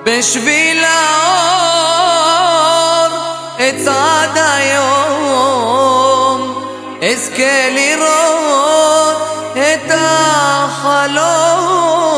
בשביל האור אצעד היום, אזכה לראות את החלום.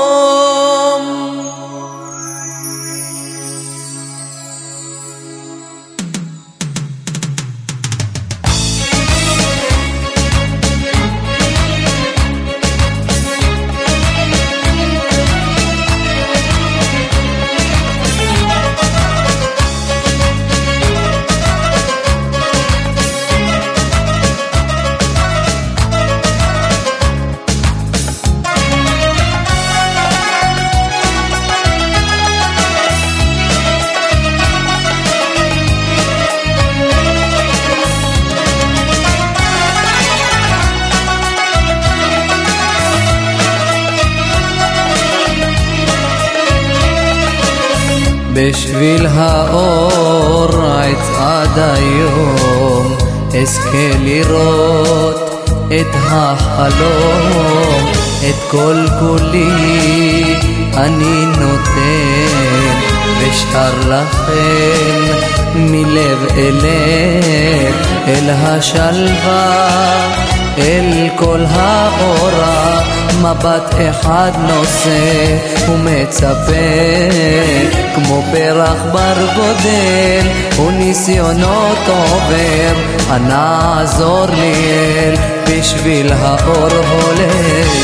בשביל האור אצעד היום, אזכה לראות את החלום. את כל כולי אני נותן, ושר לכם מלב אל לב, אל השלווה, אל כל האורה. מבט אחד נושא ומצפה, כמו פרח בר גודל וניסיונות עובר. אנא עזור לי אל, בשביל האור הולך.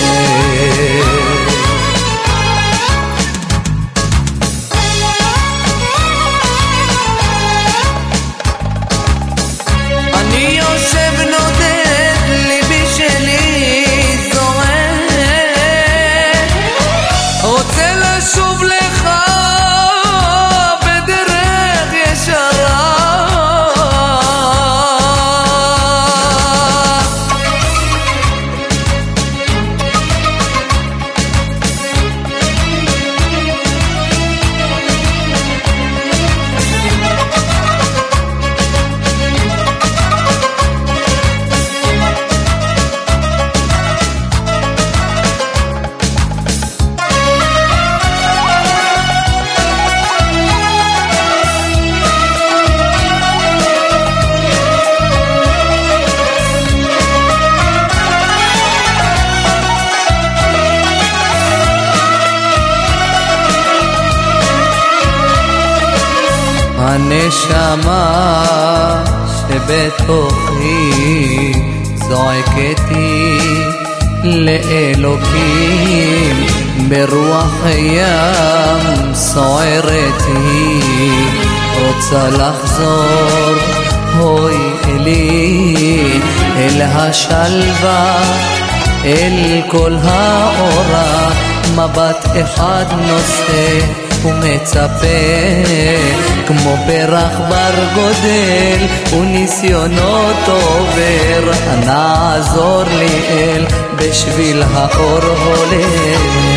אני יושב נודד, ליבי שלי רוצה לשוב לך בדרך ישרה. הנשמה שבתוכי זועקת היא לאלוקים, ברוח הים סוערת היא, רוצה לחזור הוי אלי, אל השלווה, אל כל האורה. מבט אחד נושא ומצפה, כמו פרח בר גודל וניסיונות עובר. אנא עזור לי אל, בשביל האור הולך.